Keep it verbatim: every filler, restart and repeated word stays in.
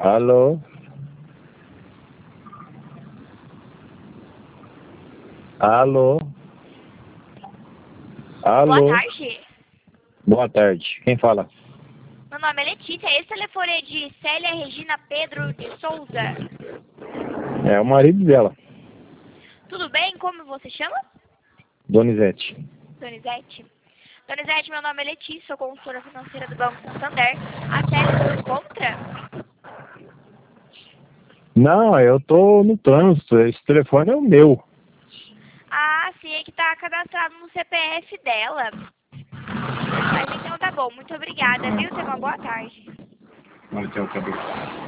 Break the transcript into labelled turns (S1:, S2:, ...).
S1: Alô? Alô?
S2: Boa
S1: Alô?
S2: tarde.
S1: Boa tarde. Quem fala?
S2: Meu nome é Letícia. Esse telefone é de Célia Regina Pedro de Souza.
S1: É o marido dela,
S2: Tudo bem? Como você chama?
S1: Donizete.
S2: Donizete. Donizete, meu nome é Letícia, sou consultora financeira do Banco Santander. A Célia se encontra?
S1: Não, eu tô no trânsito. Esse telefone é o meu.
S2: Ah, sim, é que tá cadastrado no C P F dela. Mas então tá bom, muito obrigada, viu? Tenha uma boa tarde.
S1: Olha, tem o cabelo.